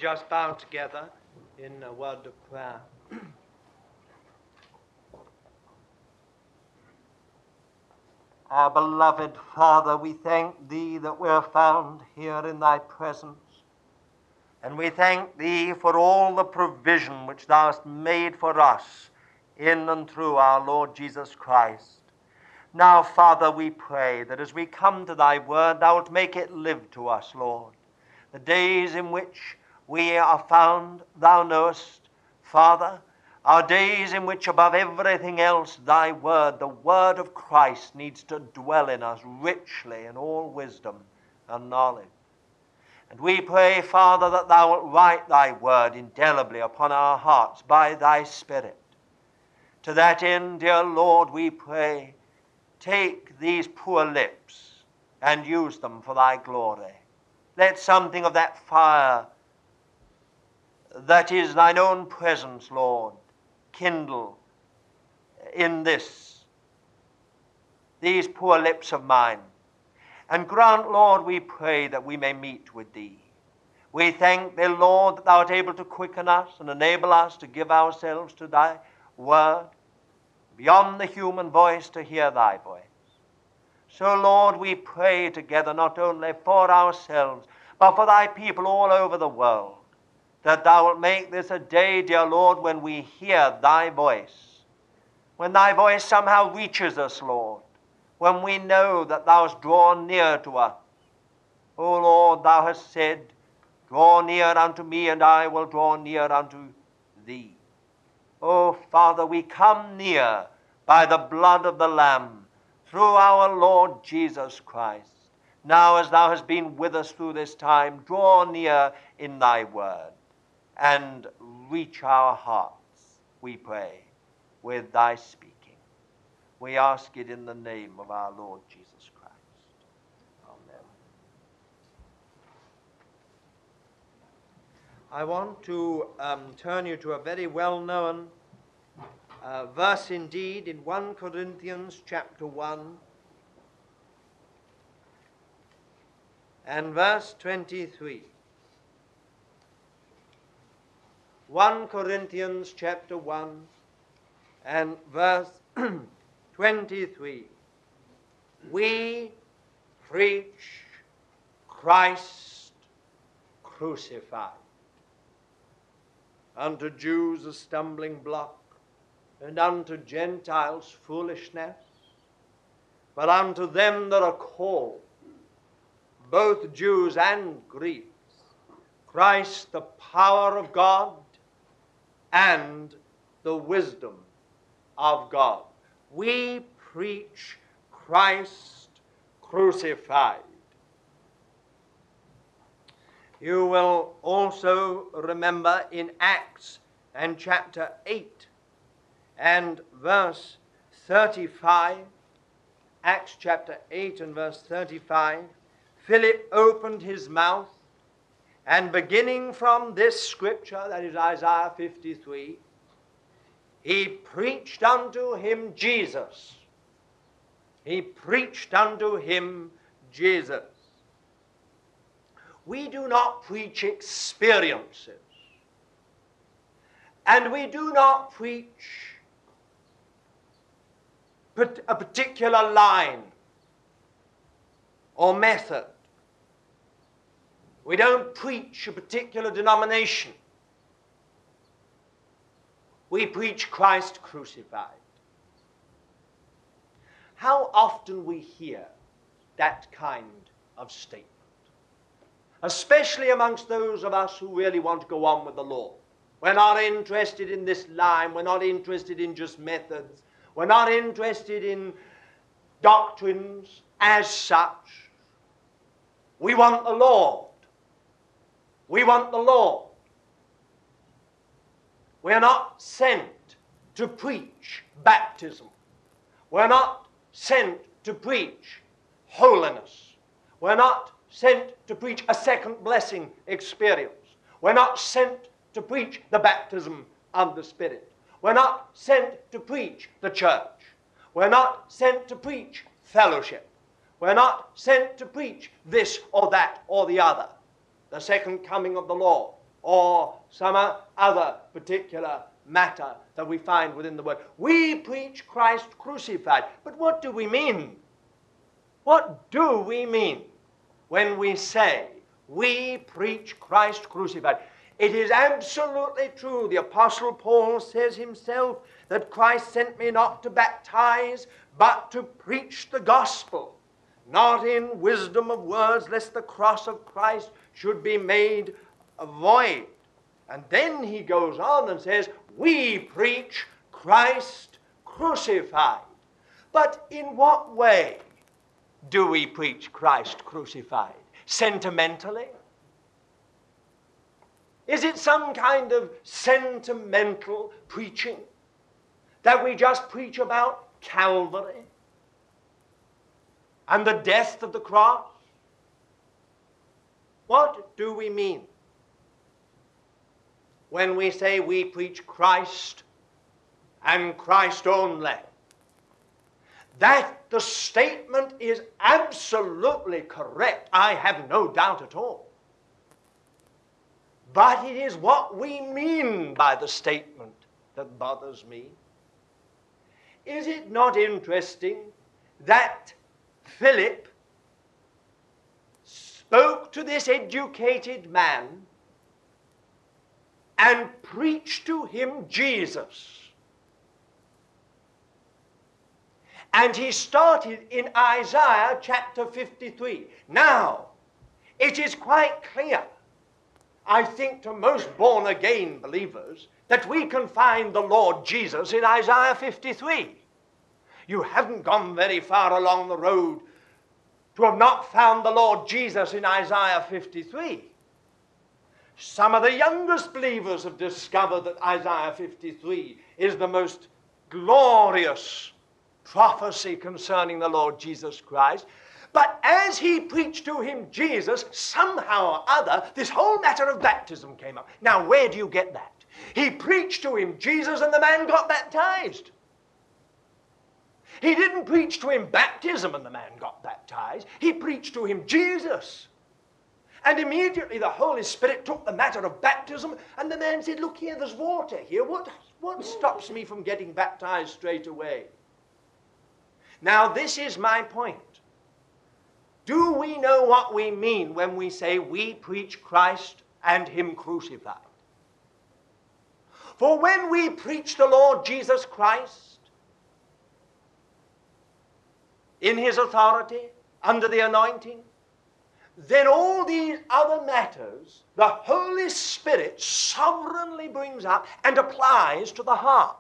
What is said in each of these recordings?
just bow together in a word of prayer. Our beloved Father, we thank Thee that we're found here in Thy presence. And we thank Thee for all the provision which Thou hast made for us in and through our Lord Jesus Christ. Now, Father, we pray that as we come to Thy word, Thou wilt make it live to us, Lord. The days in which we are found, Thou knowest, Father, are days in which above everything else Thy word, the word of Christ, needs to dwell in us richly in all wisdom and knowledge. And we pray, Father, that Thou wilt write Thy word indelibly upon our hearts by Thy Spirit. To that end, dear Lord, we pray, take these poor lips and use them for Thy glory. Let something of that fire that is Thine own presence, Lord, kindle in these poor lips of mine. And grant, Lord, we pray that we may meet with Thee. We thank Thee, Lord, that Thou art able to quicken us and enable us to give ourselves to Thy word, beyond the human voice to hear Thy voice. So, Lord, we pray together not only for ourselves, but for Thy people all over the world, that Thou wilt make this a day, dear Lord, when we hear Thy voice, when Thy voice somehow reaches us, Lord, when we know that Thou hast drawn near to us. O Lord, Thou hast said, draw near unto me, and I will draw near unto Thee. O Father, we come near by the blood of the Lamb, through our Lord Jesus Christ. Now, as Thou hast been with us through this time, draw near in Thy word, and reach our hearts, we pray, with Thy speaking. We ask it in the name of our Lord Jesus Christ. Amen. I want to turn you to a very well-known verse indeed in 1 Corinthians chapter 1 and verse 23. 1 Corinthians chapter 1 and verse 23. We preach Christ crucified. Unto Jews a stumbling block, and unto Gentiles foolishness. But unto them that are called, both Jews and Greeks, Christ the power of God and the wisdom of God. We preach Christ crucified. You will also remember in Acts and chapter 8 and verse 35, Acts chapter 8 and verse 35, Philip opened his mouth, and beginning from this scripture, that is Isaiah 53, he preached unto him Jesus. He preached unto him Jesus. We do not preach experiences, and we do not preach a particular line or method. We don't preach a particular denomination. We preach Christ crucified. How often we hear that kind of statement, especially amongst those of us who really want to go on with the Lord. We're not interested in this line. We're not interested in just methods. We're not interested in doctrines as such. We want the Lord. We want the Lord. We're not sent to preach baptism. We're not sent to preach holiness. We're not sent to preach a second blessing experience. We're not sent to preach the baptism of the Spirit. We're not sent to preach the church. We're not sent to preach fellowship. We're not sent to preach this or that or the other, the second coming of the Lord, or some other particular matter that we find within the Word. We preach Christ crucified. But what do we mean? What do we mean when we say we preach Christ crucified? It is absolutely true. The Apostle Paul says himself that Christ sent me not to baptize, but to preach the gospel, not in wisdom of words, lest the cross of Christ should be made void. And then he goes on and says, we preach Christ crucified. But in what way do we preach Christ crucified? Sentimentally? Is it some kind of sentimental preaching that we just preach about Calvary and the death of the cross? What do we mean when we say we preach Christ and Christ only? That the statement is absolutely correct, I have no doubt at all. But it is what we mean by the statement that bothers me. Is it not interesting that Philip spoke to this educated man and preached to him Jesus? And he started in Isaiah chapter 53. Now, it is quite clear, I think, to most born-again believers, that we can find the Lord Jesus in Isaiah 53. You haven't gone very far along the road to have not found the Lord Jesus in Isaiah 53. Some of the youngest believers have discovered that Isaiah 53 is the most glorious prophecy concerning the Lord Jesus Christ. But as he preached to him Jesus, somehow or other, this whole matter of baptism came up. Now, where do you get that? He preached to him Jesus and the man got baptized. He didn't preach to him baptism and the man got baptized. He preached to him Jesus. And immediately the Holy Spirit took the matter of baptism and the man said, look here, there's water here. What stops me from getting baptized straight away? Now, this is my point. Do we know what we mean when we say we preach Christ and him crucified? For when we preach the Lord Jesus Christ in his authority, under the anointing, then all these other matters the Holy Spirit sovereignly brings up and applies to the heart.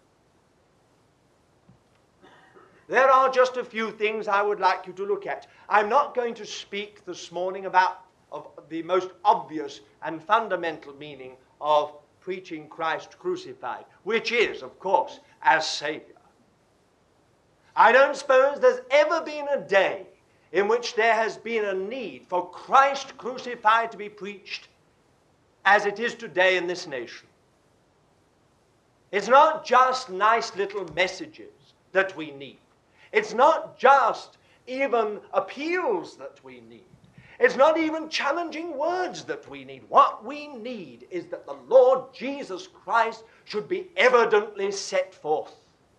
There are just a few things I would like you to look at. I'm not going to speak this morning about the most obvious and fundamental meaning of preaching Christ crucified, which is, of course, as Savior. I don't suppose there's ever been a day in which there has been a need for Christ crucified to be preached as it is today in this nation. It's not just nice little messages that we need. It's not just even appeals that we need. It's not even challenging words that we need. What we need is that the Lord Jesus Christ should be evidently set forth.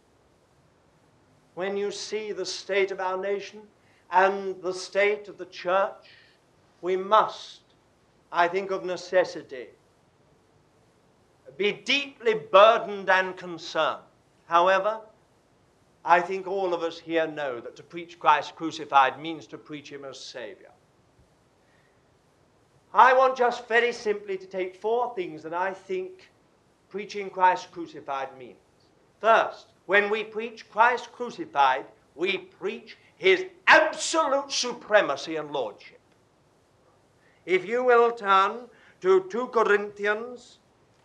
When you see the state of our nation and the state of the church, we must, I think of necessity, be deeply burdened and concerned. However, I think all of us here know that to preach Christ crucified means to preach him as Savior. I want just very simply to take four things that I think preaching Christ crucified means. First, when we preach Christ crucified, we preach his absolute supremacy and lordship. If you will turn to 2 Corinthians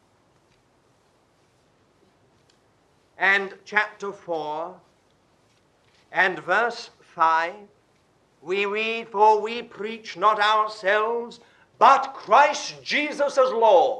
and chapter 4 and verse 5, we read, for we preach not ourselves, but Christ Jesus as Lord.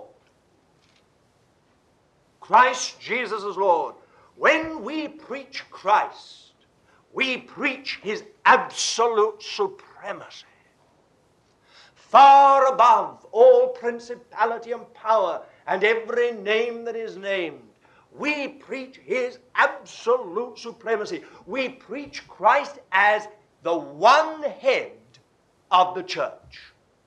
Christ Jesus as Lord. When we preach Christ, we preach his absolute supremacy. far above all principality and power and every name that is named. We preach his absolute supremacy. We preach Christ as the one head of the church.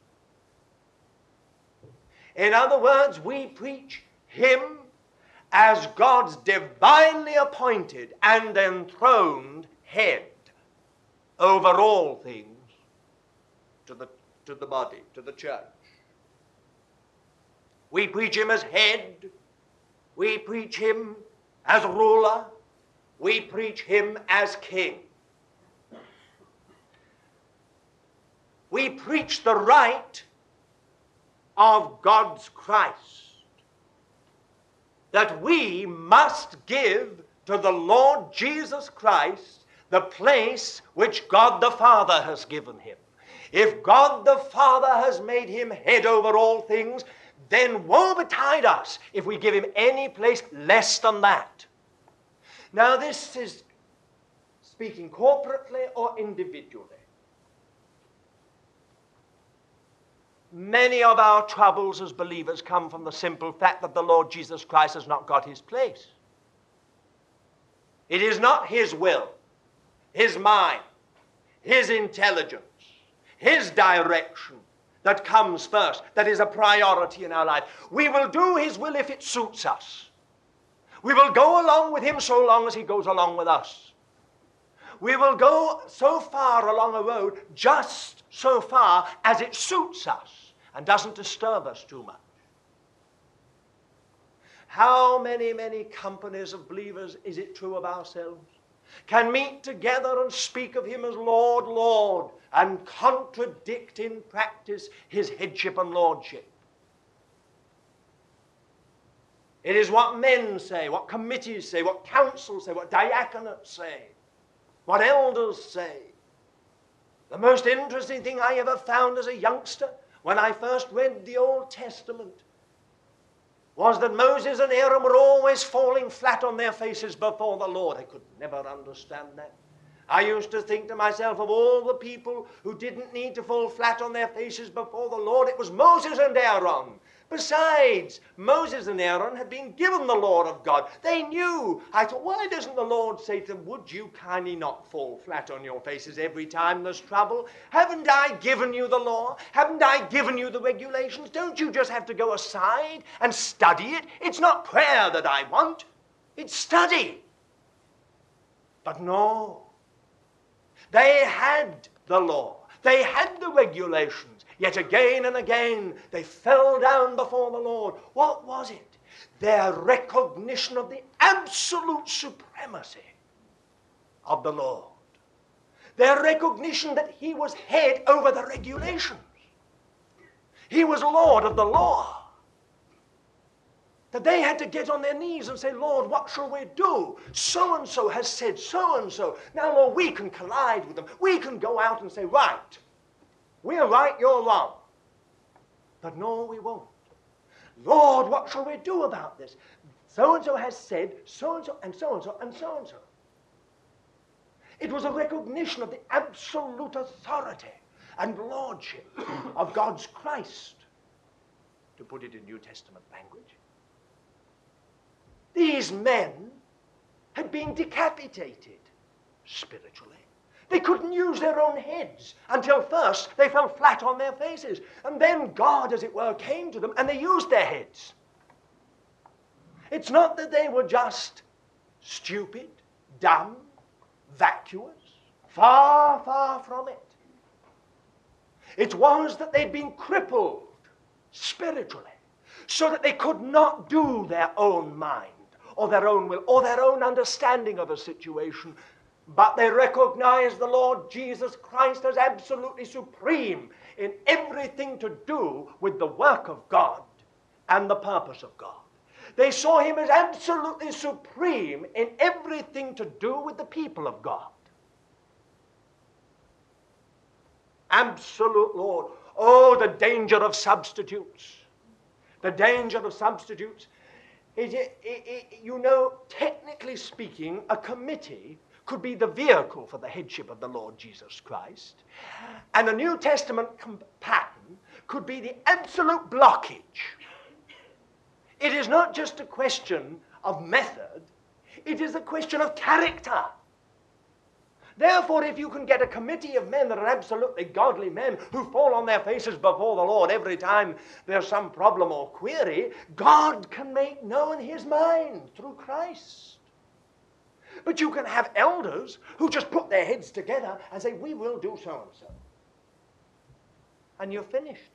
In other words, we preach him as God's divinely appointed and enthroned head over all things to the body, to the church. We preach him as head. We preach him as ruler. We preach him as king. We preach the right of God's Christ, that we must give to the Lord Jesus Christ the place which God the Father has given him. If God the Father has made him head over all things, then woe betide us if we give him any place less than that. Now this is speaking corporately or individually. Many of our troubles as believers come from the simple fact that the Lord Jesus Christ has not got his place. It is not his will, his mind, his intelligence, his direction that comes first, that is a priority in our life. We will do his will if it suits us. We will go along with him so long as he goes along with us. We will go so far along a road, just so far as it suits us and doesn't disturb us too much. How many companies of believers, is it true of ourselves, can meet together and speak of him as Lord, Lord, and contradict in practice his headship and lordship? It is what men say, what committees say, what councils say, what diaconates say, what elders say. The most interesting thing I ever found as a youngster when I first read the Old Testament was that Moses and Aaron were always falling flat on their faces before the Lord. I could never understand that. I used to think to myself, of all the people who didn't need to fall flat on their faces before the Lord, it was Moses and Aaron. Besides, Moses and Aaron had been given the law of God. They knew. I thought, why doesn't the Lord say to them, would you kindly not fall flat on your faces every time there's trouble? Haven't I given you the law? Haven't I given you the regulations? Don't you just have to go aside and study it? It's not prayer that I want. It's study. But no. They had the law. They had the regulations. Yet again and again, they fell down before the Lord. What was it? Their recognition of the absolute supremacy of the Lord. Their recognition that he was head over the regulations. He was Lord of the law. That they had to get on their knees and say, Lord, what shall we do? So-and-so has said so-and-so. Now, Lord, we can collide with them. We can go out and say, right, we're right, you're wrong. But no, we won't. Lord, what shall we do about this? So-and-so has said so-and-so and so-and-so and so-and-so. It was a recognition of the absolute authority and lordship of God's Christ, to put it in New Testament language. These men had been decapitated spiritually. They couldn't use their own heads until first they fell flat on their faces. And then God, as it were, came to them and they used their heads. It's not that they were just stupid, dumb, vacuous. Far, far from it. It was that they'd been crippled spiritually so that they could not do their own mind or their own will or their own understanding of a situation. But they recognize the Lord Jesus Christ as absolutely supreme in everything to do with the work of God and the purpose of God. They saw him as absolutely supreme in everything to do with the people of God. Absolute Lord. Oh, the danger of substitutes. The danger of substitutes. You know, technically speaking, a committee could be the vehicle for the headship of the Lord Jesus Christ. And the New Testament pattern could be the absolute blockage. It is not just a question of method, it is a question of character. Therefore, if you can get a committee of men that are absolutely godly men who fall on their faces before the Lord every time there's some problem or query, God can make known his mind through Christ. But you can have elders who just put their heads together and say, we will do so and so. And you're finished.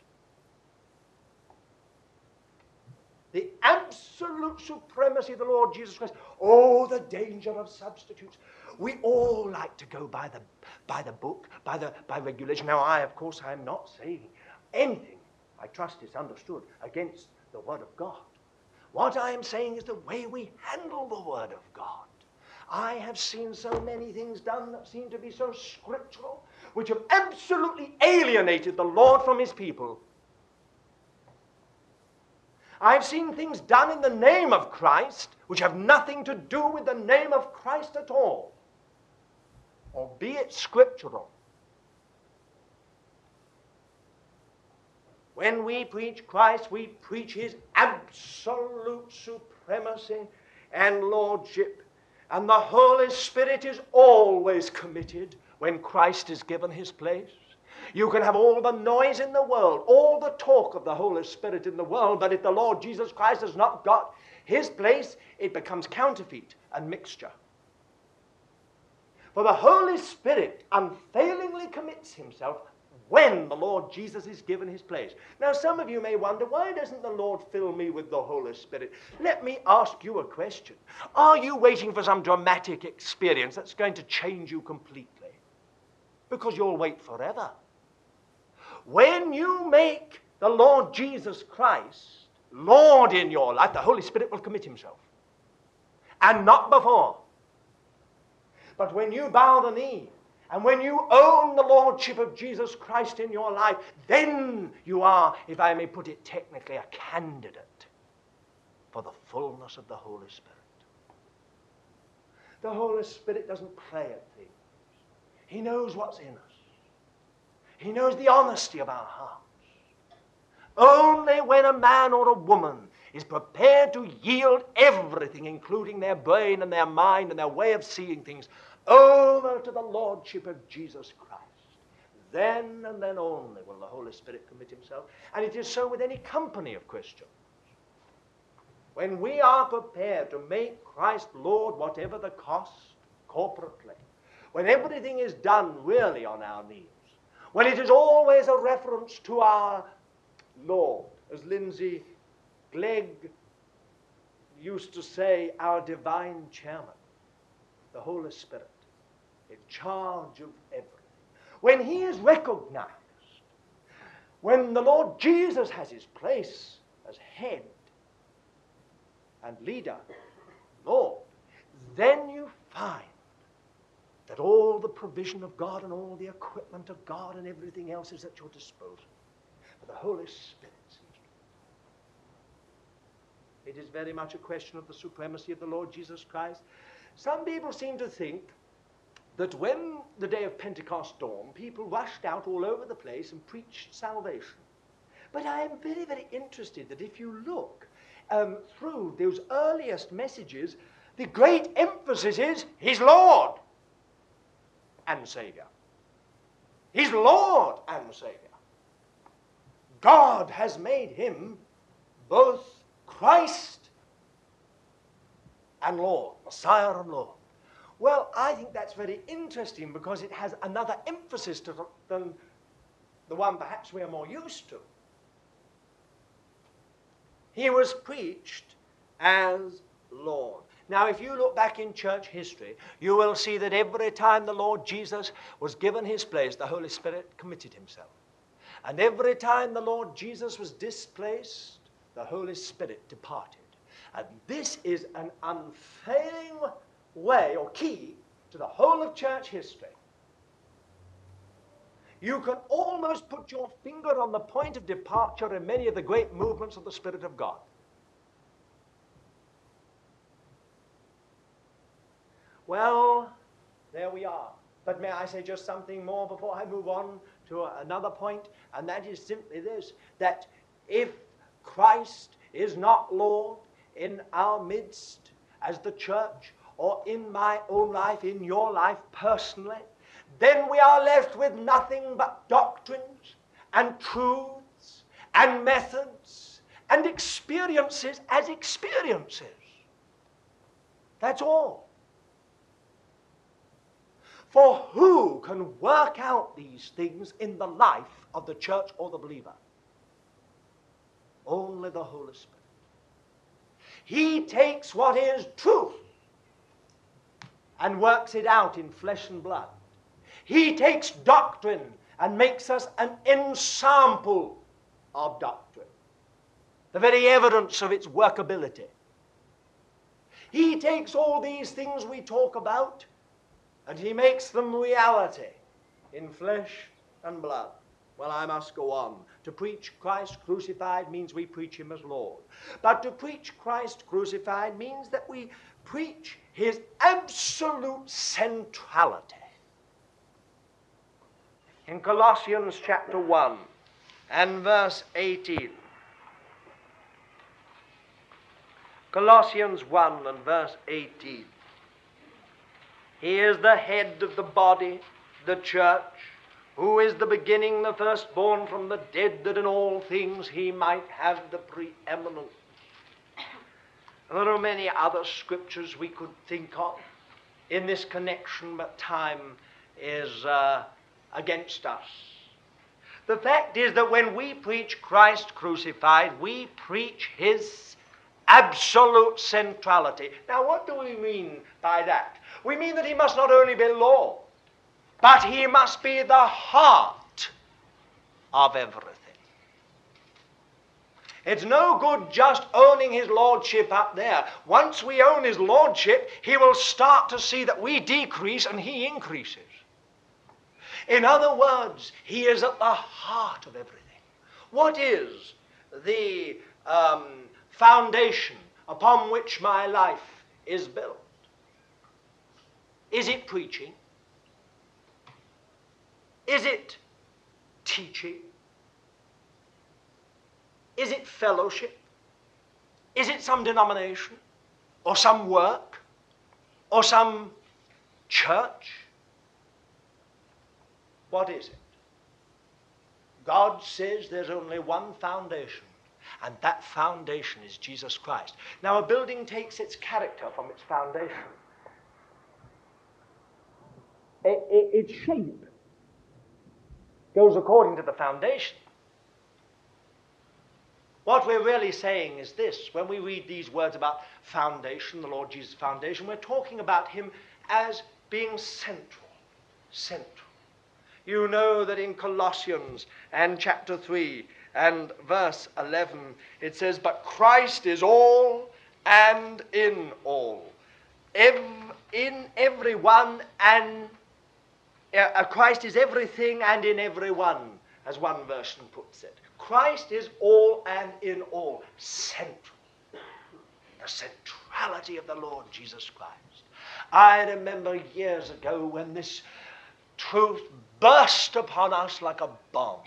The absolute supremacy of the Lord Jesus Christ. Oh, the danger of substitutes. We all like to go by the book, by regulation. Now, of course, I'm not saying anything, I trust it's understood, against the Word of God. What I am saying is the way we handle the Word of God. I have seen so many things done that seem to be so scriptural, which have absolutely alienated the Lord from his people. I've seen things done in the name of Christ which have nothing to do with the name of Christ at all, albeit scriptural. When we preach Christ, we preach his absolute supremacy and lordship. And the Holy Spirit is always committed when Christ is given his place. You can have all the noise in the world, all the talk of the Holy Spirit in the world, but if the Lord Jesus Christ has not got his place, it becomes counterfeit and mixture. For the Holy Spirit unfailingly commits himself when the Lord Jesus is given his place. Now, some of you may wonder, why doesn't the Lord fill me with the Holy Spirit? Let me ask you a question. Are you waiting for some dramatic experience that's going to change you completely? Because you'll wait forever. When you make the Lord Jesus Christ Lord in your life, the Holy Spirit will commit himself. And not before. But when you bow the knee, and when you own the Lordship of Jesus Christ in your life, then you are, if I may put it technically, a candidate for the fullness of the Holy Spirit. The Holy Spirit doesn't play at things. He knows what's in us. He knows the honesty of our hearts. Only when a man or a woman is prepared to yield everything, including their brain and their mind and their way of seeing things, over to the Lordship of Jesus Christ, then and then only will the Holy Spirit commit himself. And it is so with any company of Christians. When we are prepared to make Christ Lord, whatever the cost, corporately, when everything is done really on our knees, when it is always a reference to our Lord, as Lindsay Glegg used to say, our divine chairman, the Holy Spirit, in charge of everything. When he is recognized, when the Lord Jesus has his place as head and leader, Lord, then you find that all the provision of God and all the equipment of God and everything else is at your disposal. For the Holy Spirit sees you. It is very much a question of the supremacy of the Lord Jesus Christ. Some people seem to think that when the day of Pentecost dawned, people rushed out all over the place and preached salvation. But I am very, very interested that if you look through those earliest messages, the great emphasis is He's Lord and Savior. He's Lord and Savior. God has made him both Christ and Lord, Messiah and Lord. Well, I think that's very interesting because it has another emphasis to than the one perhaps we are more used to. He was preached as Lord. Now, if you look back in church history, you will see that every time the Lord Jesus was given his place, the Holy Spirit committed himself. And every time the Lord Jesus was displaced, the Holy Spirit departed. And this is an unfailing way or key to the whole of church history. You can almost put your finger on the point of departure in many of the great movements of the Spirit of God. Well, there we are. But may I say just something more before I move on to another point, and that is simply this, that if Christ is not Lord in our midst as the church, or in my own life, in your life personally, then we are left with nothing but doctrines and truths and methods and experiences as experiences. That's all. For who can work out these things in the life of the church or the believer? Only the Holy Spirit. He takes what is truth and works it out in flesh and blood. He takes doctrine and makes us an ensample of doctrine, the very evidence of its workability. He takes all these things we talk about and he makes them reality in flesh and blood. Well, I must go on. To preach Christ crucified means we preach him as Lord. But to preach Christ crucified means that we preach his absolute centrality. In Colossians chapter 1 and verse 18, Colossians 1 and verse 18, he is the head of the body, the church, who is the beginning, the firstborn from the dead, that in all things he might have the preeminence. There are many other scriptures we could think of in this connection, but time is against us. The fact is that when we preach Christ crucified, we preach his absolute centrality. Now, what do we mean by that? We mean that he must not only be Lord, but he must be the heart of everything. It's no good just owning his lordship up there. Once we own his lordship, he will start to see that we decrease and he increases. In other words, he is at the heart of everything. What is the foundation upon which my life is built? Is it preaching? Is it teaching? Is it fellowship? Is it some denomination? Or some work? Or some church? What is it? God says there's only one foundation, and that foundation is Jesus Christ. Now, a building takes its character from its foundation. Its shape goes according to the foundation. What we're really saying is this: when we read these words about foundation, the Lord Jesus' foundation, we're talking about him as being central. Central. You know that in Colossians and chapter 3 and verse 11, it says, "But Christ is all and in all. In everyone, and Christ is everything and in everyone," as one version puts it. Christ is all and in all. Central. The centrality of the Lord Jesus Christ. I remember years ago when this truth burst upon us like a bomb.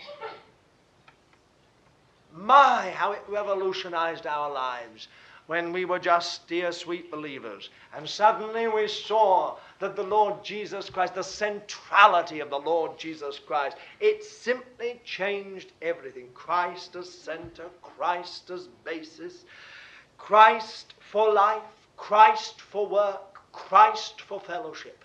My, how it revolutionized our lives when we were just dear sweet believers. And suddenly we saw that the Lord Jesus Christ, the centrality of the Lord Jesus Christ, it simply changed everything. Christ as center, Christ as basis, Christ for life, Christ for work, Christ for fellowship.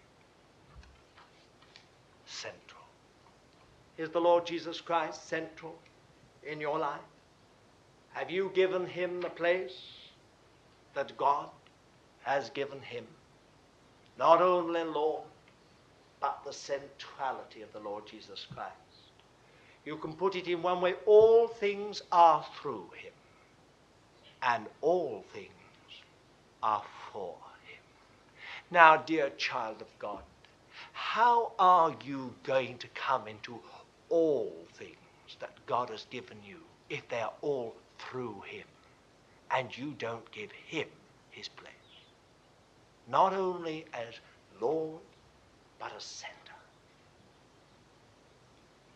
Central. Is the Lord Jesus Christ central in your life? Have you given him the place that God has given him? Not only Lord, but the centrality of the Lord Jesus Christ. You can put it in one way: all things are through him, and all things are for him. Now, dear child of God, how are you going to come into all things that God has given you if they are all through him and you don't give him his place? Not only as Lord, but as center.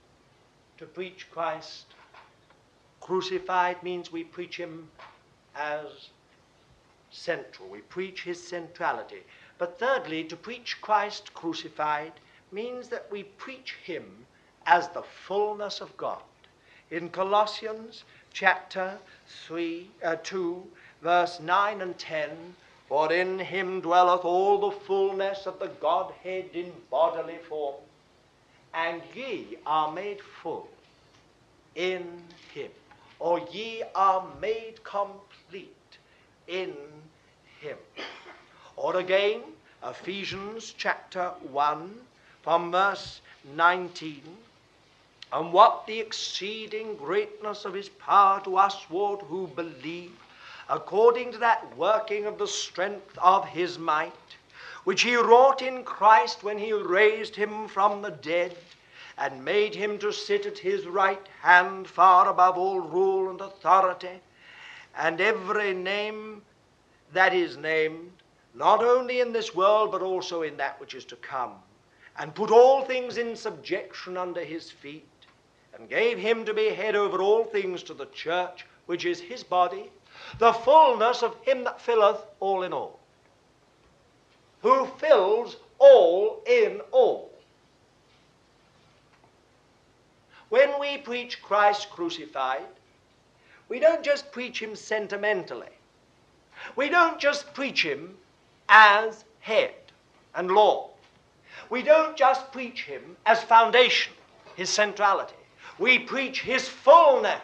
To preach Christ crucified means we preach him as central. We preach his centrality. But thirdly, to preach Christ crucified means that we preach him as the fullness of God. In Colossians chapter 2, verse 9 and 10, for in him dwelleth all the fullness of the Godhead in bodily form, and ye are made full in him, or ye are made complete in him. Or again, Ephesians chapter 1, from verse 19, and what the exceeding greatness of his power to usward who believe, according to that working of the strength of his might, which he wrought in Christ when he raised him from the dead, and made him to sit at his right hand, far above all rule and authority, and every name that is named, not only in this world, but also in that which is to come, and put all things in subjection under his feet, and gave him to be head over all things to the church, which is his body, the fullness of him that filleth all in all. Who fills all in all. When we preach Christ crucified, we don't just preach him sentimentally. We don't just preach him as head and Lord. We don't just preach him as foundation, his centrality. We preach his fullness.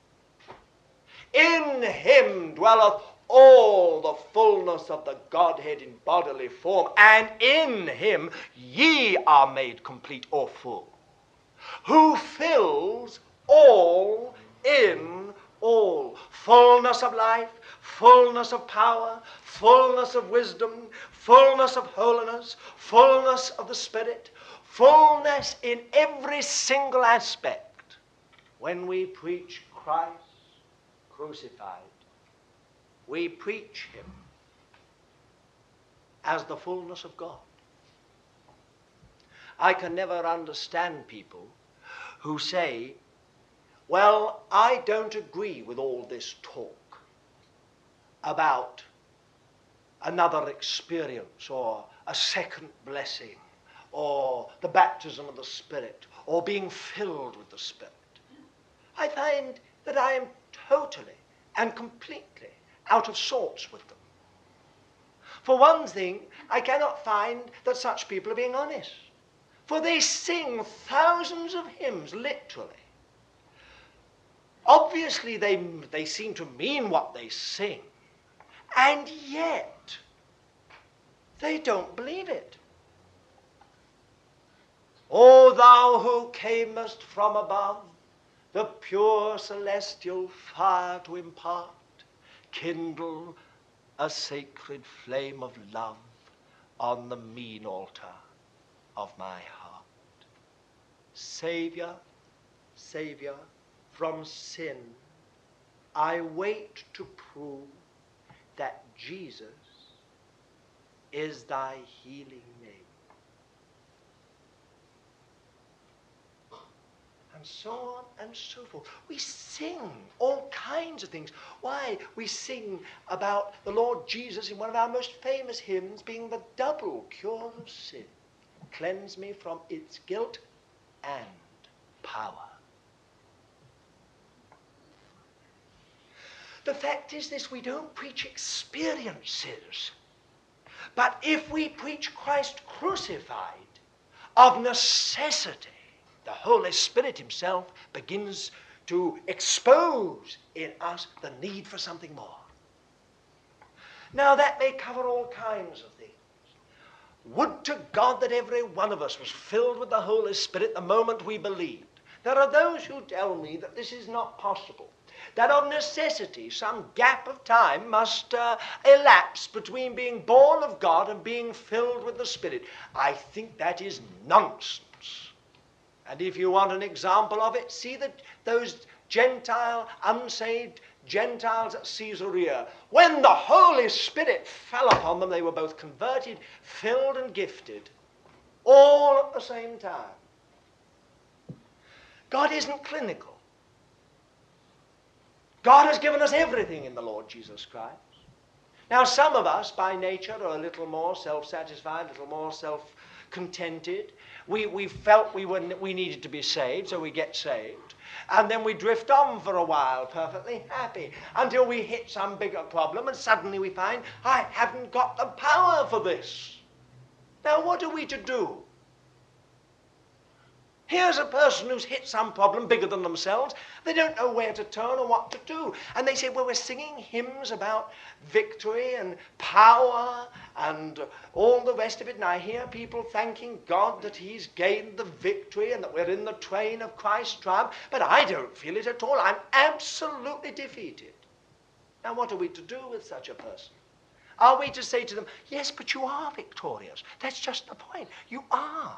In him dwelleth all the fullness of the Godhead in bodily form, and in him ye are made complete or full. Who fills all in all. Fullness of life, fullness of power, fullness of wisdom, fullness of holiness, fullness of the Spirit, fullness in every single aspect. When we preach Christ crucified, we preach him as the fullness of God. I can never understand people who say, well, I don't agree with all this talk about another experience or a second blessing or the baptism of the Spirit or being filled with the Spirit. I find that I am totally and completely out of sorts with them. For one thing, I cannot find that such people are being honest. For they sing thousands of hymns, literally. Obviously, they seem to mean what they sing. And yet, they don't believe it. O thou who camest from above, the pure celestial fire to impart, kindle a sacred flame of love on the mean altar of my heart. Savior, Savior, from sin, I wait to prove that Jesus is thy healing name. And so on and so forth. We sing all kinds of things. Why? We sing about the Lord Jesus in one of our most famous hymns being the double cure of sin. Cleanse me from its guilt and power. The fact is this, we don't preach experiences. But if we preach Christ crucified, of necessity, the Holy Spirit himself begins to expose in us the need for something more. Now that may cover all kinds of things. Would to God that every one of us was filled with the Holy Spirit the moment we believed. There are those who tell me that this is not possible, that of necessity some gap of time must elapse between being born of God and being filled with the Spirit. I think that is nonsense. And if you want an example of it, see that those Gentile, unsaved Gentiles at Caesarea, when the Holy Spirit fell upon them, they were both converted, filled and gifted, all at the same time. God isn't clinical. God has given us everything in the Lord Jesus Christ. Now, some of us, by nature, are a little more self-satisfied, a little more self-contented. We felt we needed to be saved, so we get saved. And then we drift on for a while, perfectly happy, until we hit some bigger problem, and suddenly we find, I haven't got the power for this. Now, what are we to do? Here's a person who's hit some problem bigger than themselves. They don't know where to turn or what to do. And they say, well, we're singing hymns about victory and power and all the rest of it. And I hear people thanking God that he's gained the victory and that we're in the train of Christ's triumph. But I don't feel it at all. I'm absolutely defeated. Now, what are we to do with such a person? Are we to say to them, yes, but you are victorious. That's just the point. You are.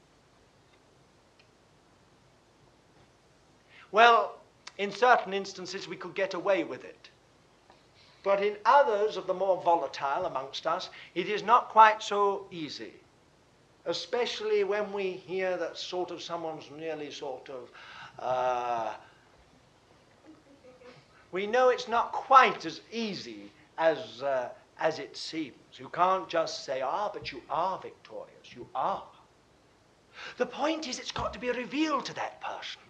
Well, in certain instances we could get away with it. But in others of the more volatile amongst us, it is not quite so easy. Especially when we hear that sort of someone's nearly sort of... we know it's not quite as easy as it seems. You can't just say, but you are victorious. You are. The point is, it's got to be revealed to that person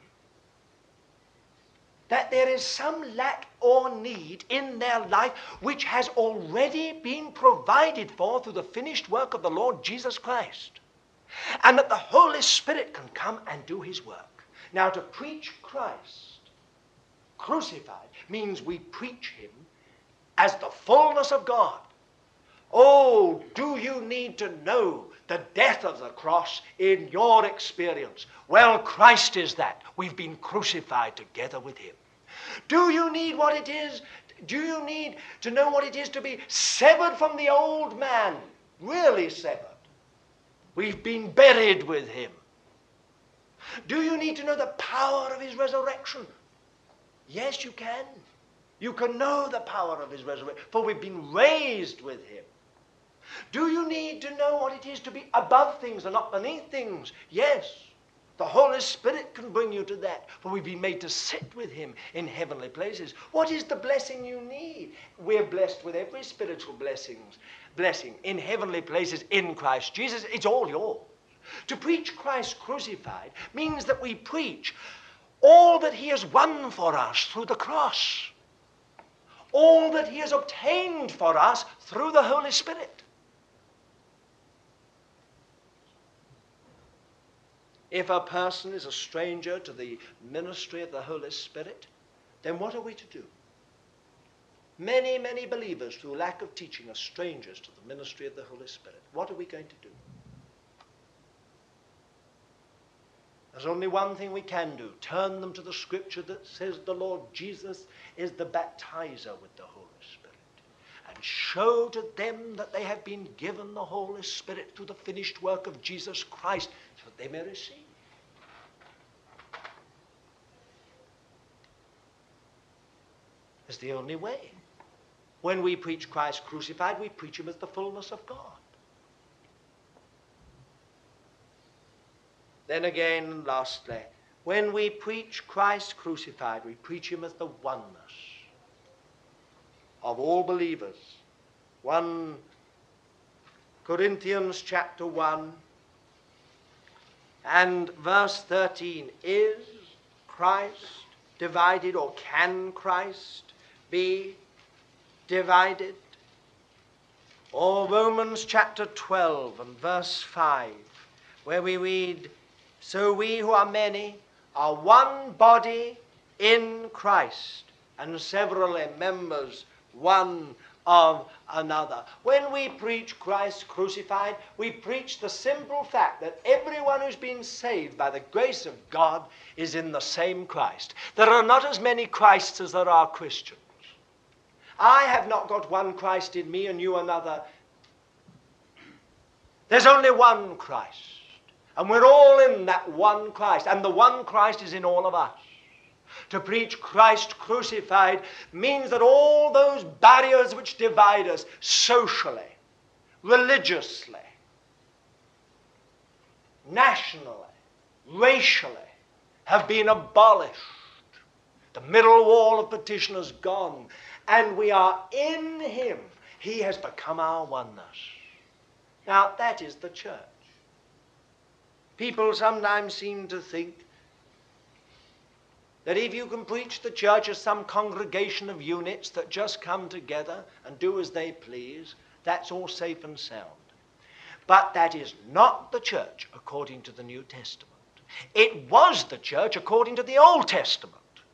that there is some lack or need in their life which has already been provided for through the finished work of the Lord Jesus Christ. And that the Holy Spirit can come and do his work. Now, to preach Christ crucified means we preach him as the fullness of God. Oh, do you need to know the death of the cross in your experience? Well, Christ is that. We've been crucified together with him. Do you need what it is? Do you need to know what it is to be severed from the old man? Really severed. We've been buried with him. Do you need to know the power of his resurrection? Yes, you can. You can know the power of his resurrection, for we've been raised with him. Do you need to know what it is to be above things and not beneath things? Yes. The Holy Spirit can bring you to that, for we've been made to sit with him in heavenly places. What is the blessing you need? We're blessed with every spiritual blessing in heavenly places in Christ Jesus. It's all yours. To preach Christ crucified means that we preach all that he has won for us through the cross. All that he has obtained for us through the Holy Spirit. If a person is a stranger to the ministry of the Holy Spirit, then what are we to do? Many, many believers, through lack of teaching, are strangers to the ministry of the Holy Spirit. What are we going to do? There's only one thing we can do. Turn them to the scripture that says the Lord Jesus is the baptizer with the Holy Spirit. And show to them that they have been given the Holy Spirit through the finished work of Jesus Christ, so that they may receive. It's the only way. When we preach Christ crucified, we preach him as the fullness of God. Then again, lastly, when we preach Christ crucified, we preach him as the oneness of all believers. 1 Corinthians chapter 1 and verse 13. Is Christ divided, or can Christ be divided? Or Romans chapter 12 and verse 5, where we read, so we who are many are one body in Christ, and severally members one of another. When we preach Christ crucified, we preach the simple fact that everyone who's been saved by the grace of God is in the same Christ. There are not as many Christs as there are Christians. I have not got one Christ in me and you another. There's only one Christ. And we're all in that one Christ. And the one Christ is in all of us. To preach Christ crucified means that all those barriers which divide us socially, religiously, nationally, racially, have been abolished. The middle wall of partition has gone, and we are in him. He has become our oneness. Now, that is the church. People sometimes seem to think that if you can preach the church as some congregation of units that just come together and do as they please, that's all safe and sound. But that is not the church according to the New Testament. It was the church according to the Old Testament.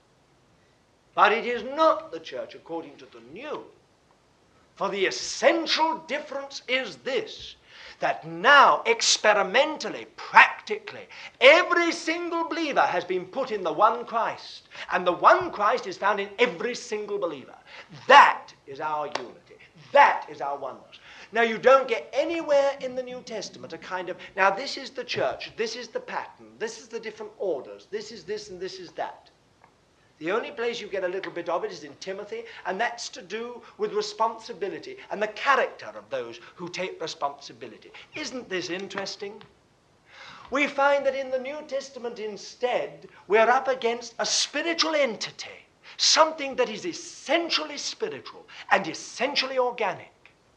But it is not the church according to the New. For the essential difference is this, that now experimentally, practically, every single believer has been put in the one Christ. And the one Christ is found in every single believer. That is our unity. That is our oneness. Now, you don't get anywhere in the New Testament a kind of, now this is the church, this is the pattern, this is the different orders, this is this and this is that. The only place you get a little bit of it is in Timothy, and that's to do with responsibility and the character of those who take responsibility. Isn't this interesting? We find that in the New Testament instead, we're up against a spiritual entity, something that is essentially spiritual and essentially organic.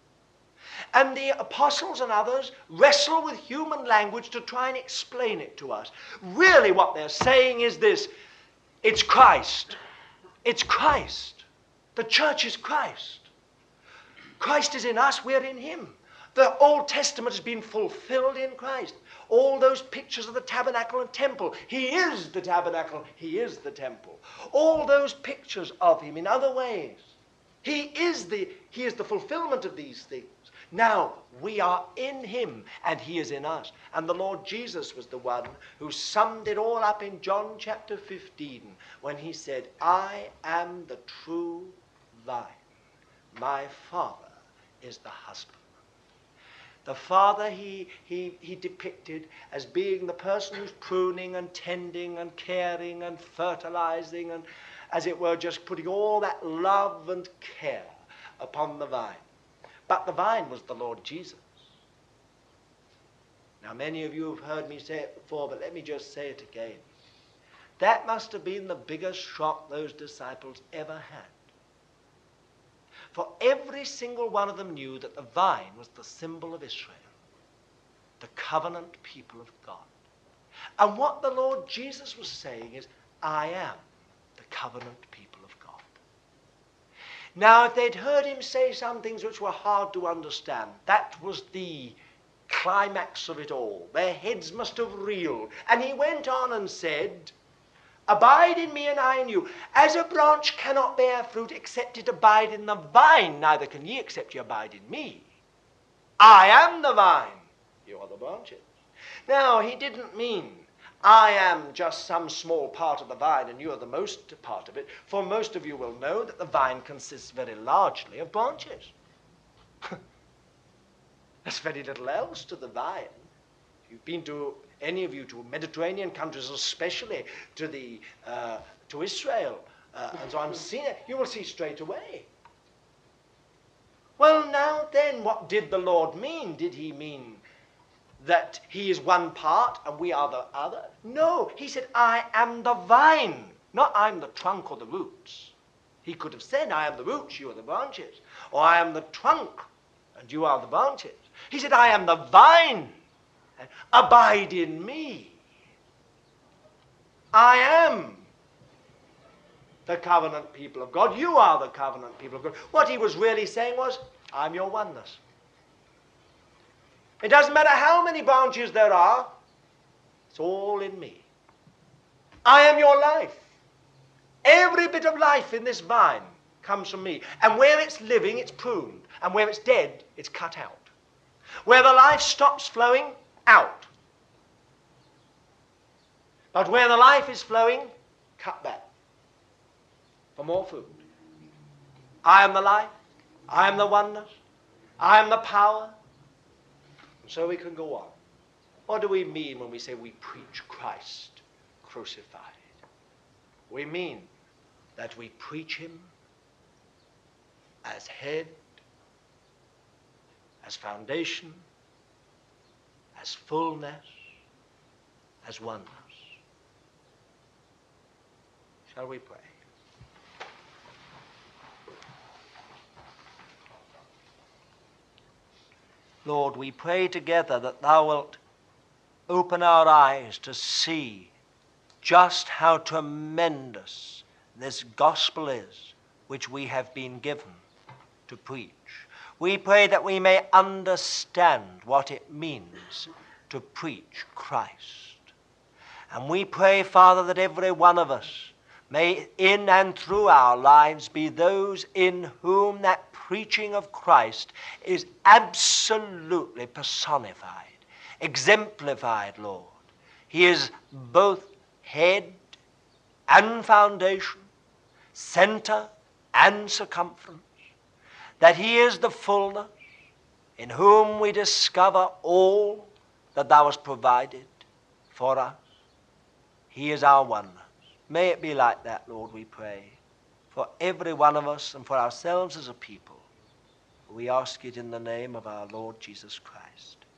And the apostles and others wrestle with human language to try and explain it to us. Really what they're saying is this: it's Christ. It's Christ. The church is Christ. Christ is in us, we're in him. The Old Testament has been fulfilled in Christ. All those pictures of the tabernacle and temple, he is the tabernacle, he is the temple. All those pictures of him in other ways, he is the fulfillment of these things. Now, we are in him, and he is in us. And the Lord Jesus was the one who summed it all up in John chapter 15, when he said, I am the true vine. My Father is the husbandman. The Father he depicted as being the person who's pruning and tending and caring and fertilizing and, as it were, just putting all that love and care upon the vine. But the vine was the Lord Jesus. Now, many of you have heard me say it before, but let me just say it again. That must have been the biggest shock those disciples ever had. For every single one of them knew that the vine was the symbol of Israel, the covenant people of God. And what the Lord Jesus was saying is, I am the covenant people of God. Now, if they'd heard him say some things which were hard to understand, that was the climax of it all. Their heads must have reeled. And he went on and said, abide in me and I in you. As a branch cannot bear fruit except it abide in the vine, neither can ye except ye abide in me. I am the vine, you are the branches. Now, he didn't mean, I am just some small part of the vine and you are the most part of it, for most of you will know that the vine consists very largely of branches. There's very little else to the vine. If you've been to, any of you, to Mediterranean countries, especially to Israel, and so on, you will see straight away. Well, now then, what did the Lord mean? Did he mean that he is one part and we are the other? No, he said, I am the vine, not I'm the trunk or the roots. He could have said, I am the roots, you are the branches. Or I am the trunk and you are the branches. He said, I am the vine, abide in me. I am the covenant people of God. You are the covenant people of God. What he was really saying was, I'm your oneness. It doesn't matter how many branches there are, it's all in me. I am your life. Every bit of life in this vine comes from me. And where it's living, it's pruned. And where it's dead, it's cut out. Where the life stops flowing, out. But where the life is flowing, cut back for more food. I am the life. I am the oneness. I am the power. So we can go on. What do we mean when we say we preach Christ crucified? We mean that we preach him as head, as foundation, as fullness, as oneness. Shall we pray? Lord, we pray together that thou wilt open our eyes to see just how tremendous this gospel is which we have been given to preach. We pray that we may understand what it means to preach Christ. And we pray, Father, that every one of us may in and through our lives be those in whom that preaching of Christ is absolutely personified, exemplified, Lord. He is both head and foundation, center and circumference, that he is the fullness in whom we discover all that thou hast provided for us. He is our oneness. May it be like that, Lord, we pray, for every one of us and for ourselves as a people. We ask it in the name of our Lord Jesus Christ.